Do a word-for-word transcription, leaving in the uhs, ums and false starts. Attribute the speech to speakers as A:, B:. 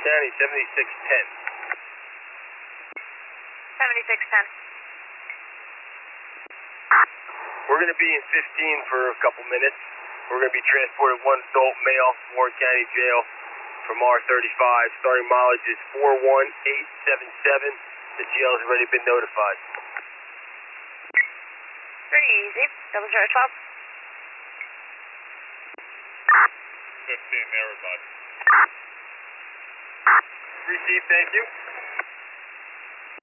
A: County, seventy-six ten.
B: seventy-six ten.
A: We're going to be in fifteen for a couple minutes. We're going to be transported one adult male from Warren County Jail from R thirty-five. Starting mileage is four one eight seven seven. The jail has already been notified.
B: Pretty easy. Double zero twelve.
C: fifteen there, everybody.
A: Received, thank you.